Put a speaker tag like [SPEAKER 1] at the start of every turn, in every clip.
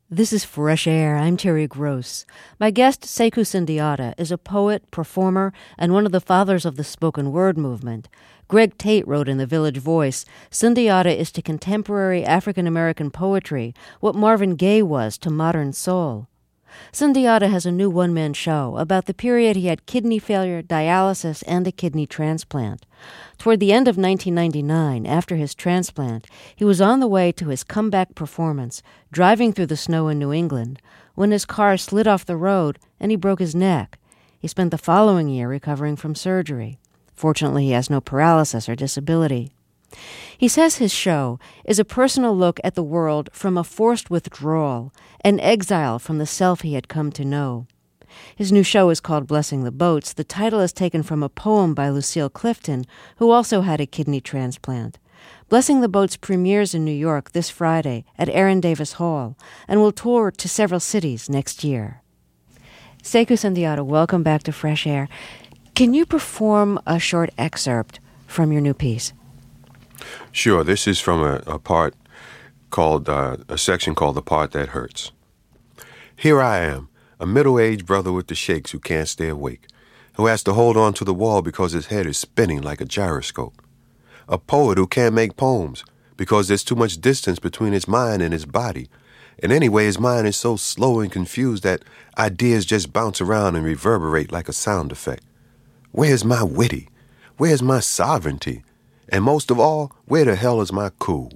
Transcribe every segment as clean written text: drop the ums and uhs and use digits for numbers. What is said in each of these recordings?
[SPEAKER 1] This is Fresh Air. I'm Terry Gross. My guest, Sekou Sundiata, is a poet, performer, and one of the fathers of the spoken word movement. Greg Tate wrote in The Village Voice, Sundiata is to contemporary African-American poetry what Marvin Gaye was to modern soul. Sundiata has a new one-man show about the period he had kidney failure, dialysis, and a kidney transplant. Toward the end of 1999, after his transplant, he was on the way to his comeback performance, driving through the snow in New England, when his car slid off the road and he broke his neck. He spent the following year recovering from surgery. Fortunately, he has no paralysis or disability. He says his show is a personal look at the world from a forced withdrawal, an exile from the self he had come to know. His new show is called Blessing the Boats. The title is taken from a poem by Lucille Clifton, who also had a kidney transplant. Blessing the Boats premieres in New York this Friday at Aaron Davis Hall and will tour to several cities next year. Sekou Sundiata, welcome back to Fresh Air. Can you perform a short excerpt from your new piece?
[SPEAKER 2] Sure. This is from a part called, a section called The Part That Hurts. Here I am, a middle-aged brother with the shakes who can't stay awake, who has to hold on to the wall because his head is spinning like a gyroscope. A poet who can't make poems because there's too much distance between his mind and his body. And anyway, his mind is so slow and confused that ideas just bounce around and reverberate like a sound effect. Where's my witty? Where's my sovereignty? And most of all, where the hell is my cool?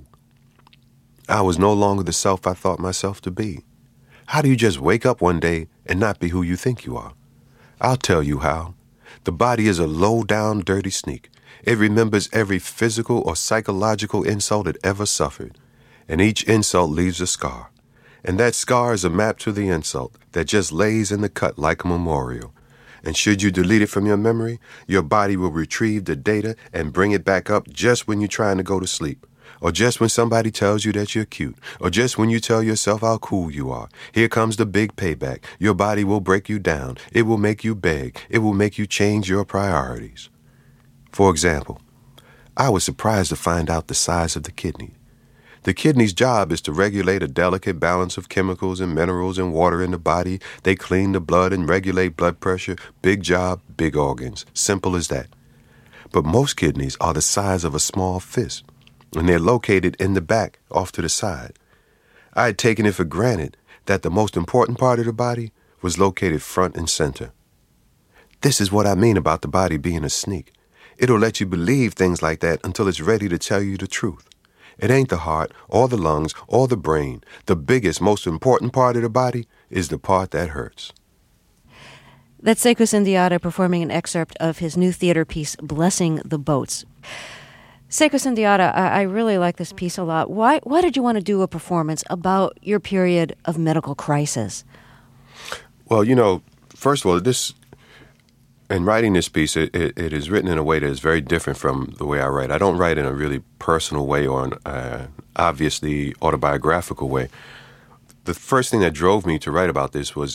[SPEAKER 2] I was no longer the self I thought myself to be. How do you just wake up one day and not be who you think you are? I'll tell you how. The body is a low-down, dirty sneak. It remembers every physical or psychological insult it ever suffered. And each insult leaves a scar. And that scar is a map to the insult that just lays in the cut like a memorial. And should you delete it from your memory, your body will retrieve the data and bring it back up just when you're trying to go to sleep. Or just when somebody tells you that you're cute. Or just when you tell yourself how cool you are. Here comes the big payback. Your body will break you down. It will make you beg. It will make you change your priorities. For example, I was surprised to find out the size of the kidney. The kidney's job is to regulate a delicate balance of chemicals and minerals and water in the body. They clean the blood and regulate blood pressure. Big job, big organs. Simple as that. But most kidneys are the size of a small fist, and they're located in the back, off to the side. I had taken it for granted that the most important part of the body was located front and center. This is what I mean about the body being a sneak. It'll let you believe things like that until it's ready to tell you the truth. It ain't the heart, or the lungs, or the brain. The biggest, most important part of the body is the part that hurts.
[SPEAKER 1] That's Sekou Sundiata performing an excerpt of his new theater piece, Blessing the Boats. Sekou Sundiata, I really like this piece a lot. Why did you want to do a performance about your period of medical crisis?
[SPEAKER 2] Well, first of all, in writing this piece, it is written in a way that is very different from the way I write. I don't write in a really personal way or an obviously autobiographical way. The first thing that drove me to write about this was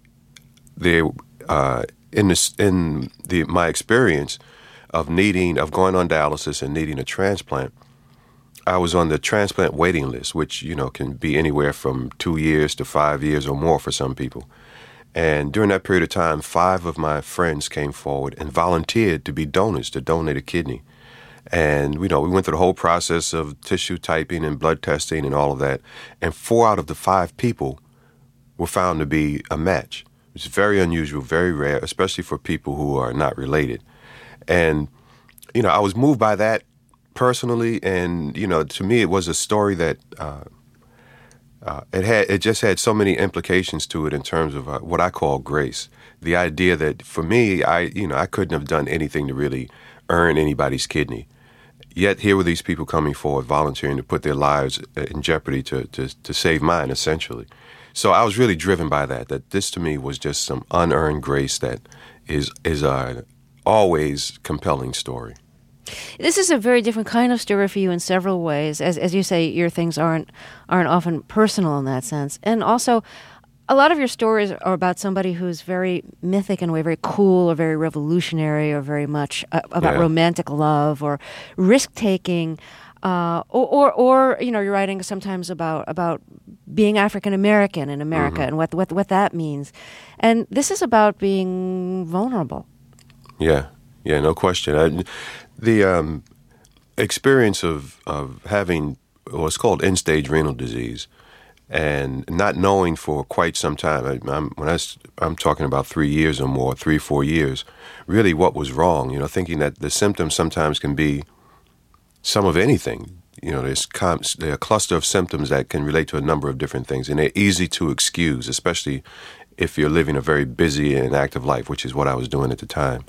[SPEAKER 2] my experience of going on dialysis and needing a transplant. I was on the transplant waiting list, which can be anywhere from 2 years to 5 years or more for some people. And during that period of time, 5 of my friends came forward and volunteered to be donors, to donate a kidney. And, we went through the whole process of tissue typing and blood testing and all of that. And 4 out of the 5 people were found to be a match. It's very unusual, very rare, especially for people who are not related. And, I was moved by that personally. And, to me, it was a story that it just had so many implications to it in terms of what I call grace. The idea that for me, I couldn't have done anything to really earn anybody's kidney. Yet here were these people coming forward, volunteering to put their lives in jeopardy to save mine, essentially. So I was really driven by that this to me was just some unearned grace that is a always compelling story.
[SPEAKER 1] This is a very different kind of story for you in several ways. As you say, your things aren't often personal in that sense. And also, a lot of your stories are about somebody who's very mythic in a way, very cool or very revolutionary or very much about romantic love or risk-taking. Or you're writing sometimes about being African American in America and what that means. And this is about being vulnerable.
[SPEAKER 2] Yeah, no question. The experience of having what's called end-stage renal disease and not knowing for quite some time, I'm talking about 3 years or more, 4 years, really what was wrong, thinking that the symptoms sometimes can be some of anything. There's a cluster of symptoms that can relate to a number of different things, and they're easy to excuse, especially if you're living a very busy and active life, which is what I was doing at the time.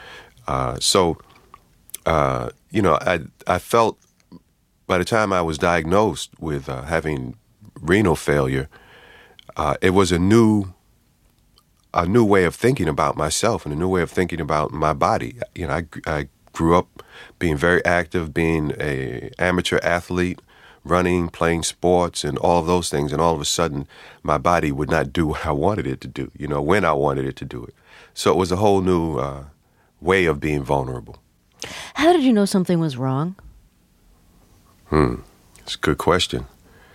[SPEAKER 2] I felt by the time I was diagnosed with having renal failure, it was a new way of thinking about myself and a new way of thinking about my body. I grew up being very active, being a amateur athlete, running, playing sports, and all of those things. And all of a sudden, my body would not do what I wanted it to do, when I wanted it to do it. So it was a whole new way of being vulnerable.
[SPEAKER 1] How did you know something was wrong?
[SPEAKER 2] It's a good question.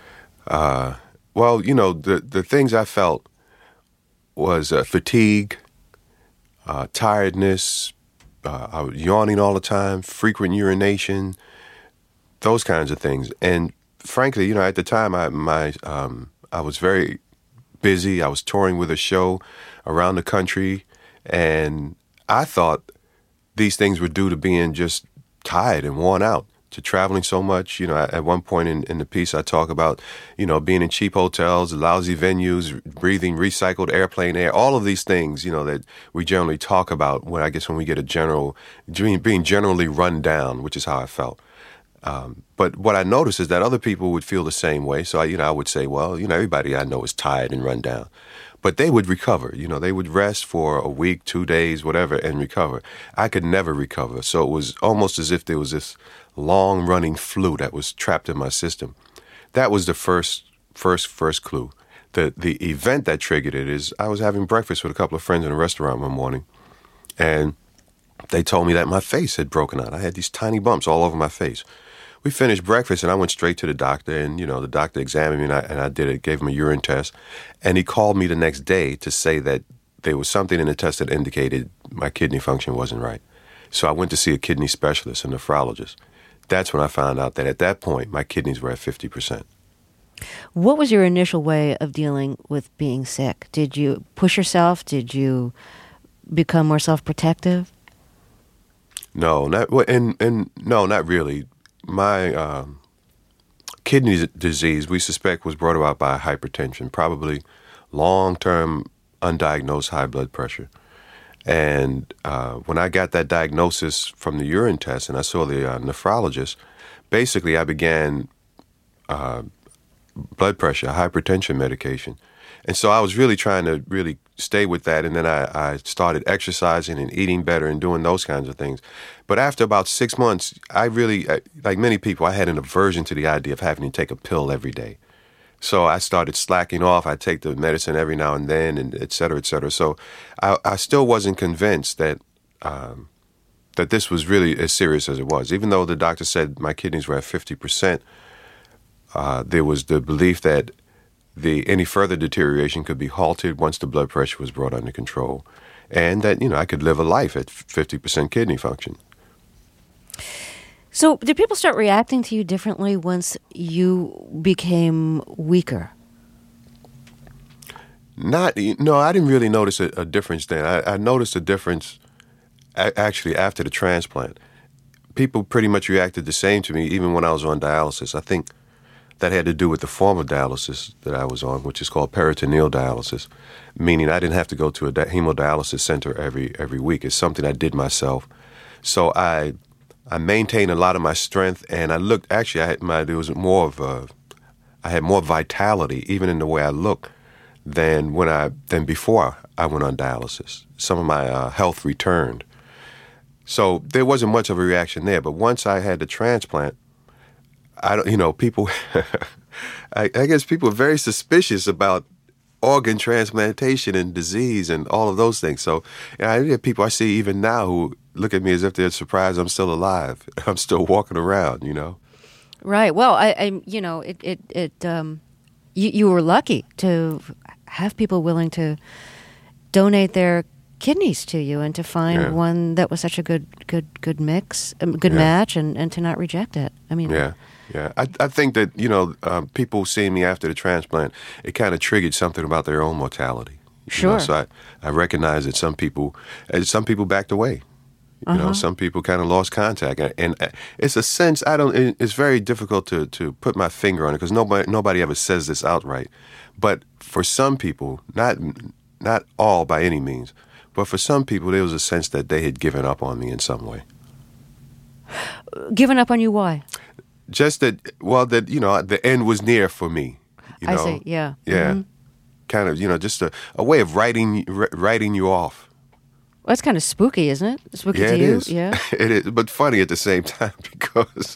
[SPEAKER 2] The things I felt was fatigue, tiredness, I was yawning all the time, frequent urination, those kinds of things. And frankly, at the time, I was very busy. I was touring with a show around the country, and I thought these things were due to being just tired and worn out, to traveling so much. At one point in the piece, I talk about, being in cheap hotels, lousy venues, breathing recycled airplane air, all of these things, that we generally talk about when we get being generally run down, which is how I felt. But what I noticed is that other people would feel the same way. So, I would say, well, everybody I know is tired and run down. But they would recover. They would rest for a week, 2 days, whatever, and recover. I could never recover. So it was almost as if there was this long-running flu that was trapped in my system. That was the first clue. The event that triggered it is I was having breakfast with a couple of friends in a restaurant one morning, and they told me that my face had broken out. I had these tiny bumps all over my face. We finished breakfast, and I went straight to the doctor, and, the doctor examined me, and I gave him a urine test, and he called me the next day to say that there was something in the test that indicated my kidney function wasn't right. So I went to see a kidney specialist, a nephrologist. That's when I found out that at that point, my kidneys were at 50%.
[SPEAKER 1] What was your initial way of dealing with being sick? Did you push yourself? Did you become more self-protective?
[SPEAKER 2] No, not really. My kidney disease, we suspect, was brought about by hypertension, probably long-term undiagnosed high blood pressure. And when I got that diagnosis from the urine test and I saw the nephrologist, basically I began blood pressure, hypertension medication. And so I was really trying to really stay with that. And then I started exercising and eating better and doing those kinds of things. But after about 6 months, I really, like many people, I had an aversion to the idea of having to take a pill every day. So I started slacking off. I take the medicine every now and then, and et cetera, et cetera. So I still wasn't convinced that that this was really as serious as it was. Even though the doctor said my kidneys were at 50%, there was the belief that any further deterioration could be halted once the blood pressure was brought under control, and that I could live a life at 50% kidney function.
[SPEAKER 1] So did people start reacting to you differently once you became weaker?
[SPEAKER 2] I didn't really notice a difference then. I noticed a difference actually after the transplant. People pretty much reacted the same to me even when I was on dialysis. I think that had to do with the form of dialysis that I was on, which is called peritoneal dialysis, meaning I didn't have to go to a hemodialysis center every week. It's something I did myself. So I maintained a lot of my strength, and I looked. Actually, I had more vitality, even in the way I look, than before I went on dialysis. Some of my health returned, so there wasn't much of a reaction there. But once I had the transplant, people. I guess people are very suspicious about organ transplantation and disease and all of those things. So I have people I see even now who look at me as if they're surprised I'm still alive. I'm still walking around,
[SPEAKER 1] Right. Well, You were lucky to have people willing to donate their kidneys to you and to find one that was such a good mix, good match, and to not reject it. I mean,
[SPEAKER 2] yeah. I think that people seeing me after the transplant, it kind of triggered something about their own mortality.
[SPEAKER 1] Sure.
[SPEAKER 2] So I recognize that some people backed away. Some people kind of lost contact, and it's a sense It's very difficult to put my finger on it because nobody ever says this outright. But for some people, not all by any means, but for some people, there was a sense that they had given up on me in some way.
[SPEAKER 1] Given up on you? Why?
[SPEAKER 2] Just that the end was near for me.
[SPEAKER 1] I see. Yeah.
[SPEAKER 2] Yeah. Mm-hmm. Kind of, just a way of writing you off.
[SPEAKER 1] Well, that's kind of spooky, isn't it? Spooky to
[SPEAKER 2] it
[SPEAKER 1] you?
[SPEAKER 2] Is.
[SPEAKER 1] Yeah,
[SPEAKER 2] it is, but funny at the same time because,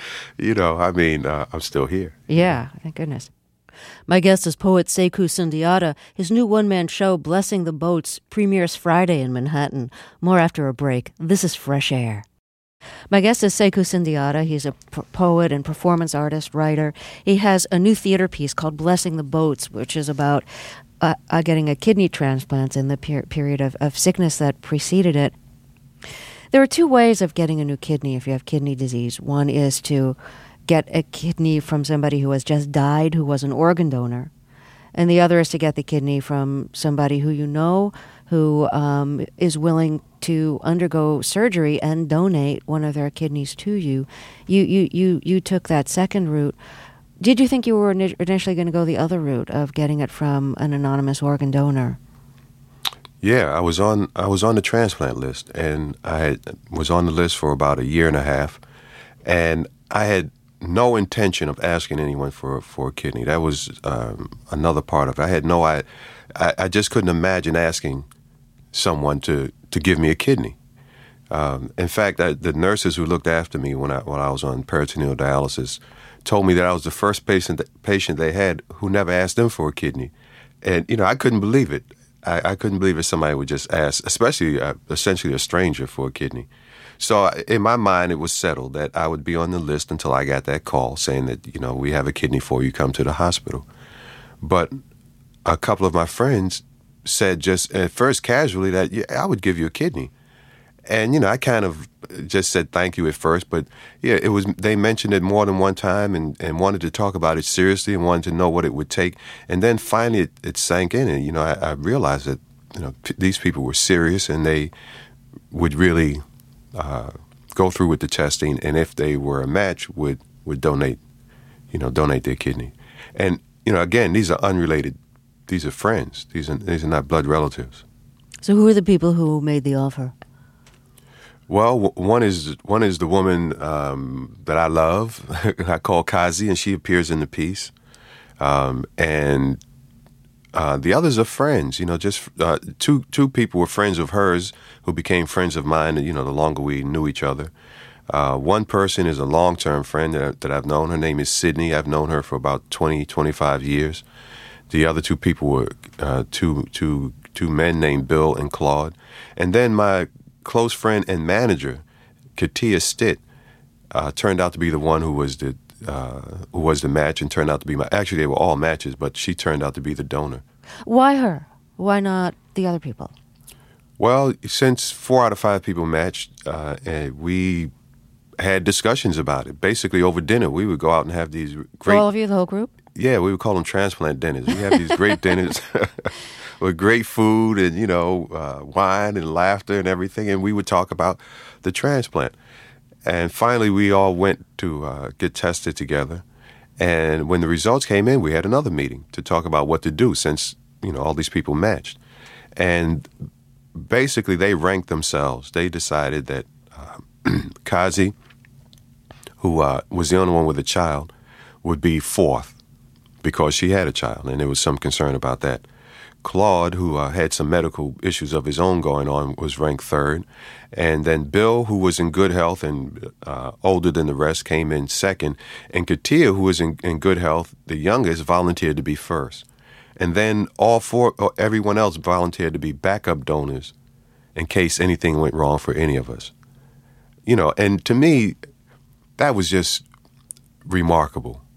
[SPEAKER 2] I'm still here.
[SPEAKER 1] Yeah, thank goodness. My guest is poet Sekou Sundiata. His new one-man show, Blessing the Boats, premieres Friday in Manhattan. More after a break. This is Fresh Air. My guest is Sekou Sundiata. He's a poet and performance artist, writer. He has a new theater piece called Blessing the Boats, which is about getting a kidney transplant in the period of sickness that preceded it. There are two ways of getting a new kidney if you have kidney disease. One is to get a kidney from somebody who has just died, who was an organ donor. And the other is to get the kidney from somebody who you know, who is willing to undergo surgery and donate one of their kidneys to you. You took that second route. Did you think you were initially going to go the other route of getting it from an anonymous organ donor?
[SPEAKER 2] Yeah, I was on the transplant list, and I was on the list for about a year and a half, and I had no intention of asking anyone for a kidney. That was another part of it. I just couldn't imagine asking someone to give me a kidney. In fact, the nurses who looked after me when I was on peritoneal dialysis told me that I was the first patient they had who never asked them for a kidney. And, I couldn't believe it. I couldn't believe it somebody would just ask, especially essentially a stranger, for a kidney. So in my mind, it was settled that I would be on the list until I got that call saying that, we have a kidney for you, come to the hospital. But a couple of my friends said just at first casually that, yeah, I would give you a kidney. And, I kind of just said thank you at first, but yeah, they mentioned it more than one time and wanted to talk about it seriously and wanted to know what it would take. And then finally it sank in and, I realized that, these people were serious and they would really go through with the testing. And if they were a match, would donate their kidney. And, again, these are unrelated. These are friends. These are not blood relatives.
[SPEAKER 1] So who are the people who made the offer?
[SPEAKER 2] Well, one is the woman that I love. I call Kazi, and she appears in the piece. And the others are friends. Just two people were friends of hers who became friends of mine. The longer we knew each other. One person is a long-term friend that I've known. Her name is Sydney. I've known her for about 20, 25 years. The other two people were two men named Bill and Claude. And then my close friend and manager, Katia Stitt, turned out to be the one who was the match and turned out to be actually they were all matches, but she turned out to be the donor.
[SPEAKER 1] Why her? Why not the other people?
[SPEAKER 2] Well, since 4 out of 5 people matched, and we had discussions about it. Basically over dinner, we would go out and have these great...
[SPEAKER 1] For all of you, the whole group?
[SPEAKER 2] Yeah, we would call them transplant dinners. We have these great dinners with great food and, wine and laughter and everything. And we would talk about the transplant. And finally, we all went to get tested together. And when the results came in, we had another meeting to talk about what to do since, all these people matched. And basically, they ranked themselves. They decided that Kazi, who was the only one with a child, would be 4th. Because she had a child, and there was some concern about that. Claude, who had some medical issues of his own going on, was ranked 3rd. And then Bill, who was in good health and older than the rest, came in 2nd. And Katia, who was in good health, the youngest, volunteered to be 1st. And then everyone else volunteered to be backup donors in case anything went wrong for any of us. And to me, that was just remarkable.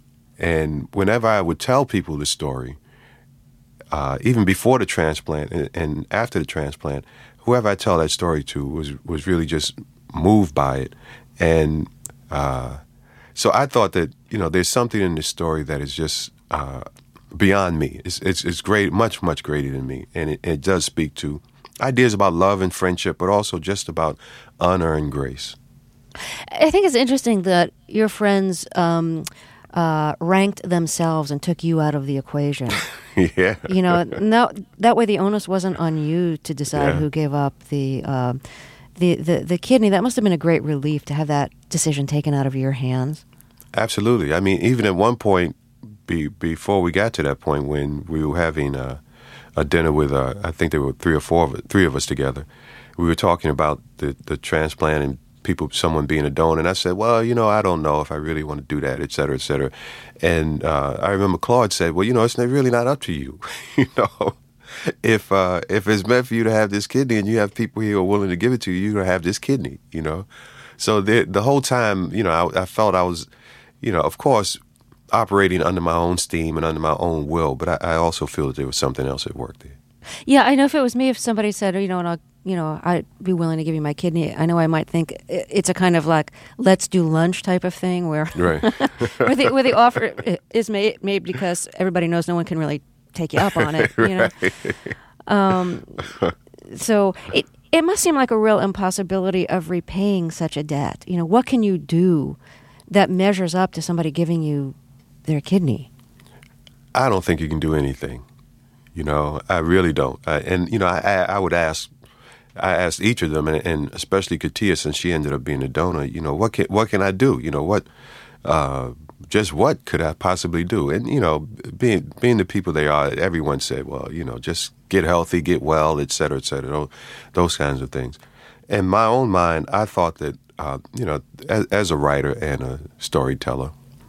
[SPEAKER 2] And whenever I would tell people the story, even before the transplant and after the transplant, whoever I tell that story to was really just moved by it. And so I thought that, there's something in this story that is just beyond me. It's great, much, much greater than me. And it does speak to ideas about love and friendship, but also just about unearned grace.
[SPEAKER 1] I think it's interesting that your friends ranked themselves and took you out of the equation.
[SPEAKER 2] Yeah.
[SPEAKER 1] Now that way the onus wasn't on you to decide who gave up the kidney. That must have been a great relief to have that decision taken out of your hands.
[SPEAKER 2] Absolutely. I mean, even at one point, before we got to that point, when we were having a dinner with, I think there were three of us together, we were talking about the transplant and someone being a donor. And I said, well, I don't know if I really want to do that, et cetera, et cetera. And I remember Claude said, well, it's really not up to you. If it's meant for you to have this kidney and you have people here who are willing to give it to you, you're going to have this kidney, So the whole time, I felt I was, of course, operating under my own steam and under my own will, but I also feel that there was something else at work there.
[SPEAKER 1] Yeah, I know if it was me, if somebody said, I'd be willing to give you my kidney, I know I might think it's a kind of like, let's do lunch type of thing where,
[SPEAKER 2] right.
[SPEAKER 1] where the offer is made because everybody knows no one can really take you up on it,
[SPEAKER 2] Right.
[SPEAKER 1] So it must seem like a real impossibility of repaying such a debt. What can you do that measures up to somebody giving you their kidney?
[SPEAKER 2] I don't think you can do anything. I really don't. I would ask. I asked each of them, and especially Katia, since she ended up being a donor. What can I do? Just what could I possibly do? And being the people they are, everyone said, well, just get healthy, get well, et cetera, those kinds of things. In my own mind, I thought that as a writer and a storyteller,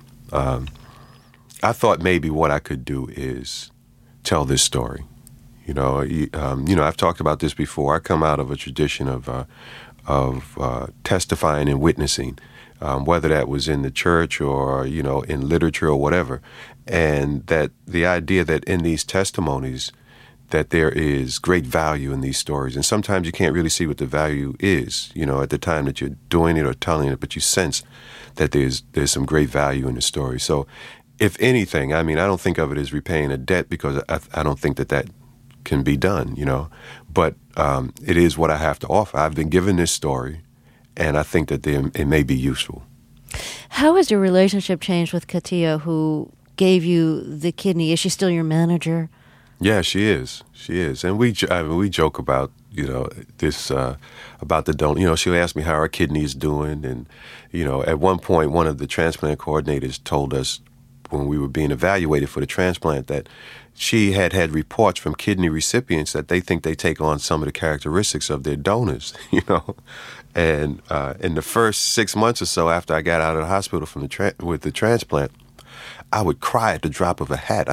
[SPEAKER 2] I thought maybe what I could do is tell this story. I've talked about this before. I come out of a tradition of testifying and witnessing, whether that was in the church or in literature or whatever, and that the idea that in these testimonies that there is great value in these stories, and sometimes you can't really see what the value is, at the time that you're doing it or telling it, but you sense that there's some great value in the story. So, if anything, I don't think of it as repaying a debt because I don't think that can be done, but it is what I have to offer. I've been given this story, and I think that it may be useful.
[SPEAKER 1] How has your relationship changed with Katia, who gave you the kidney? Is she still your manager?
[SPEAKER 2] Yeah, she is. She is, and we joke about this about the donor. She'll ask me how our kidney is doing, and at one point, one of the transplant coordinators told us when we were being evaluated for the transplant that she had reports from kidney recipients that they think they take on some of the characteristics of their donors, And in the first 6 months or so after I got out of the hospital from with the transplant, I would cry at the drop of a hat.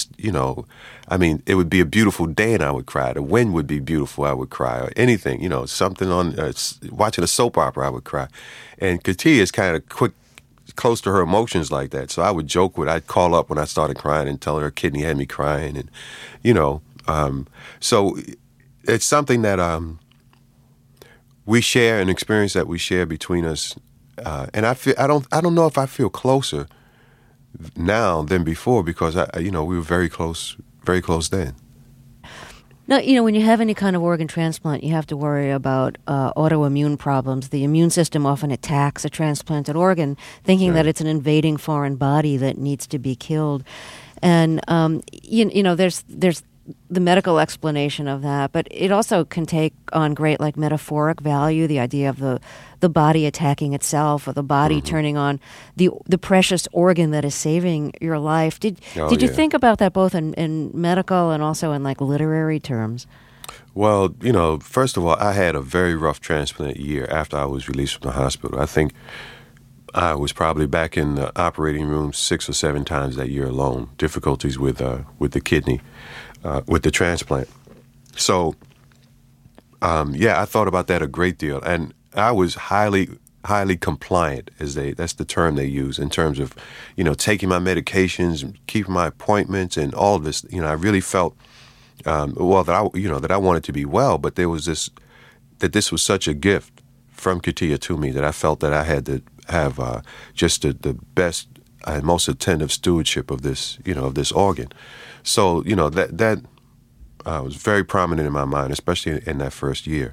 [SPEAKER 2] It would be a beautiful day and I would cry. The wind would be beautiful, I would cry. Or anything, something on, watching a soap opera, I would cry. And Katia is kind of close to her emotions like that. So I would joke I'd call up when I started crying and tell her kidney had me crying. And, so it's something that we share, an experience that we share between us. And I don't know if I feel closer now than before because we were very close then.
[SPEAKER 1] Now, when you have any kind of organ transplant, you have to worry about autoimmune problems. The immune system often attacks a transplanted organ, thinking that it's an invading foreign body that needs to be killed. And, there's the medical explanation of that, but it also can take on great, metaphoric value, the idea of the body attacking itself or the body turning on the precious organ that is saving your life. Did you think about that both in medical and also in, literary terms?
[SPEAKER 2] Well, first of all, I had a very rough transplant year after I was released from the hospital. I think I was probably back in the operating room 6 or 7 times that year alone, difficulties with the kidney. With the transplant. So, I thought about that a great deal. And I was highly highly compliant, that's the term they use in terms of, taking my medications, keeping my appointments, and all of this. I really felt, that I wanted to be well, but there was this was such a gift from Katia to me that I felt that I had to have just the best and most attentive stewardship of this, of this organ. So, that was very prominent in my mind, especially in that first year.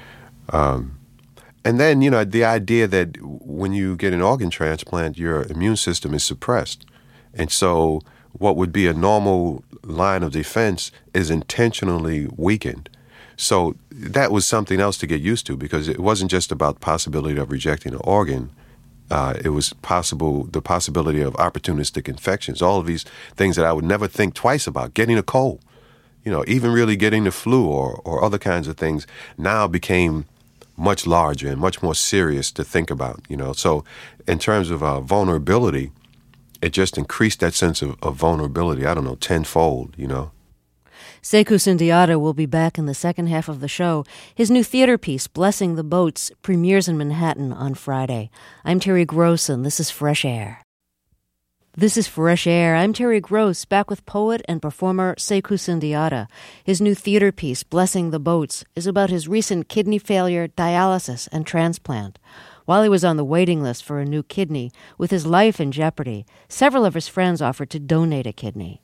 [SPEAKER 2] And then, the idea that when you get an organ transplant, your immune system is suppressed. And so what would be a normal line of defense is intentionally weakened. So that was something else to get used to, because it wasn't just about the possibility of rejecting an organ. It was the possibility of opportunistic infections, all of these things that I would never think twice about. Getting a cold, even really getting the flu or other kinds of things now became much larger and much more serious to think about, So in terms of vulnerability, it just increased that sense of vulnerability, I don't know, tenfold,
[SPEAKER 1] Sekou Sundiata will be back in the second half of the show. His new theater piece, Blessing the Boats, premieres in Manhattan on Friday. I'm Terry Gross, and this is Fresh Air. This is Fresh Air. I'm Terry Gross, back with poet and performer Sekou Sundiata. His new theater piece, Blessing the Boats, is about his recent kidney failure, dialysis, and transplant. While he was on the waiting list for a new kidney, with his life in jeopardy, several of his friends offered to donate a kidney.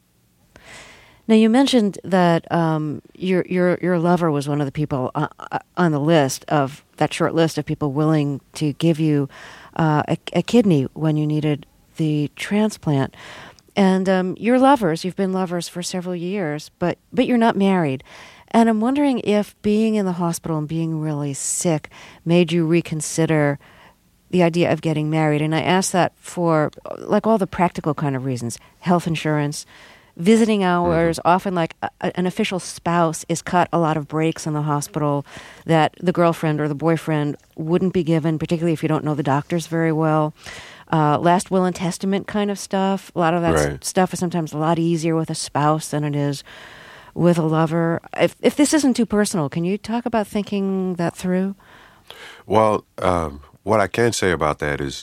[SPEAKER 1] Now, you mentioned that your lover was one of the people on the list of that short list of people willing to give you a kidney when you needed the transplant. And you've been lovers for several years, but you're not married. And I'm wondering if being in the hospital and being really sick made you reconsider the idea of getting married. And I ask that for like all the practical kind of reasons: health insurance, visiting hours. Often, like an official spouse is cut a lot of breaks in the hospital that the girlfriend or the boyfriend wouldn't be given, particularly if you don't know the doctors very well. Last will and testament kind of stuff. A lot of that stuff is sometimes a lot easier with a spouse than it is with a lover. If this isn't too personal, can you talk about thinking that through?
[SPEAKER 2] Well, what I can say about that is,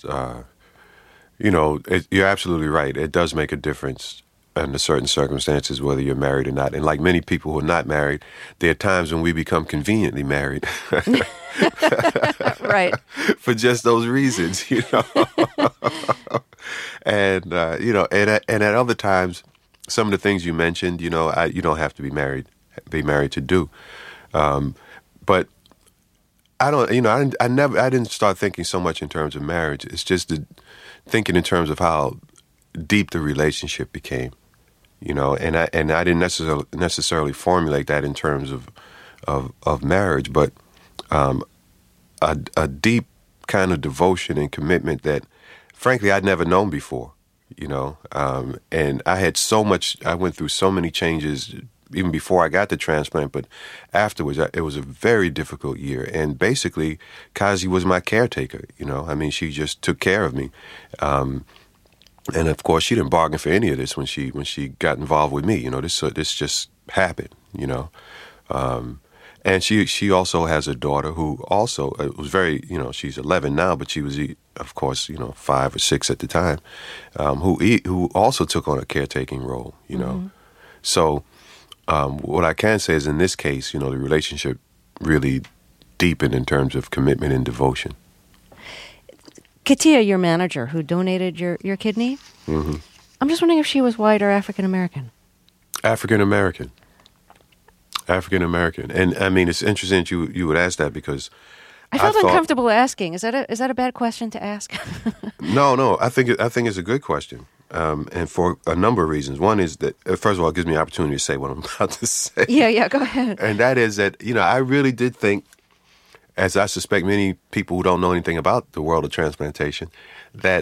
[SPEAKER 2] you're absolutely right. It does make a difference under certain circumstances, whether you're married or not. And like many people who are not married, there are times when we become conveniently married.
[SPEAKER 1] Right.
[SPEAKER 2] For just those reasons, And, and at other times, some of the things you mentioned, you don't have to be married to do. But I don't, I didn't start thinking so much in terms of marriage. It's just thinking in terms of how deep the relationship became, and I didn't necessarily formulate that in terms of marriage, but a deep kind of devotion and commitment that, frankly, I'd never known before, and I went through so many changes even before I got the transplant, but afterwards, it was a very difficult year. And basically, Kazi was my caretaker, she just took care of me. And of course, she didn't bargain for any of this when she got involved with me. This just happened, And she also has a daughter who also was very, she's 11 now, but she was, of course, 5 or 6 at the time, who also took on a caretaking role, So what I can say is in this case, the relationship really deepened in terms of commitment and devotion.
[SPEAKER 1] Katia, your manager, who donated your kidney, I'm just wondering if she was white or African-American.
[SPEAKER 2] African-American. And it's interesting that you would ask that, because
[SPEAKER 1] I felt uncomfortable asking. Is that a bad question to ask?
[SPEAKER 2] No. I think it's a good question, and for a number of reasons. One is that, first of all, it gives me an opportunity to say what I'm about to say.
[SPEAKER 1] Yeah, go ahead.
[SPEAKER 2] And that is that, I really did think, as I suspect many people who don't know anything about the world of transplantation, that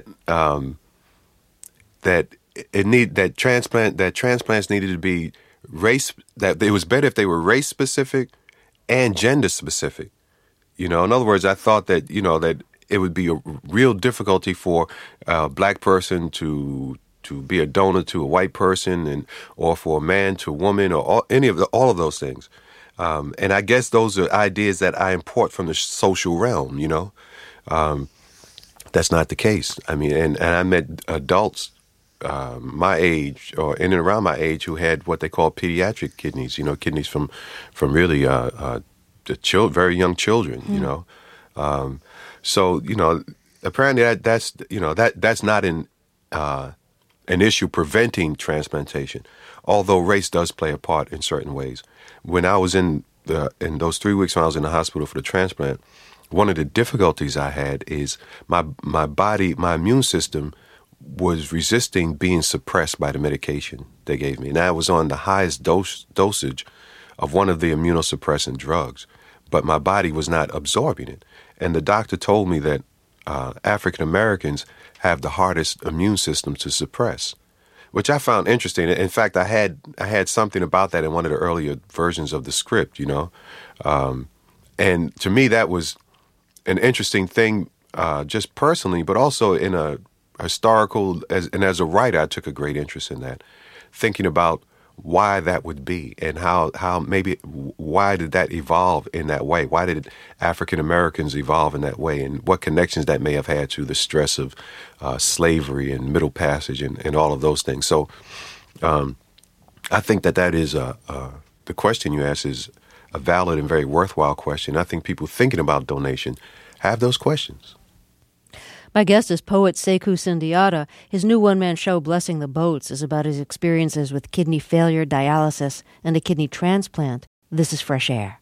[SPEAKER 2] transplants needed to be that it was better if they were race specific and gender specific. In other words, I thought that that it would be a real difficulty for a black person to be a donor to a white person, or for a man to a woman, or all of those things. And I guess those are ideas that I import from the social realm, That's not the case. I mean, and I met adults my age or in and around my age who had what they call pediatric kidneys, kidneys from really very young children, So, apparently that's not an issue preventing transplantation, although race does play a part in certain ways. When I was in those 3 weeks when I was in the hospital for the transplant, one of the difficulties I had is my body, my immune system was resisting being suppressed by the medication they gave me. And I was on the highest dosage of one of the immunosuppressant drugs, but my body was not absorbing it. And the doctor told me that African Americans have the hardest immune system to suppress, which I found interesting. In fact, I had something about that in one of the earlier versions of the script, and to me that was an interesting thing, just personally, but also in a historical, as a writer, I took a great interest in that, thinking about why that would be and how maybe why did that evolve in that way? Why did African Americans evolve in that way, and what connections that may have had to the stress of slavery and Middle Passage and all of those things. So I think that is the question you asked is a valid and very worthwhile question. I think people thinking about donation have those questions.
[SPEAKER 1] My guest is poet Sekou Sundiata. His new one-man show, Blessing the Boats, is about his experiences with kidney failure, dialysis, and a kidney transplant. This is Fresh Air.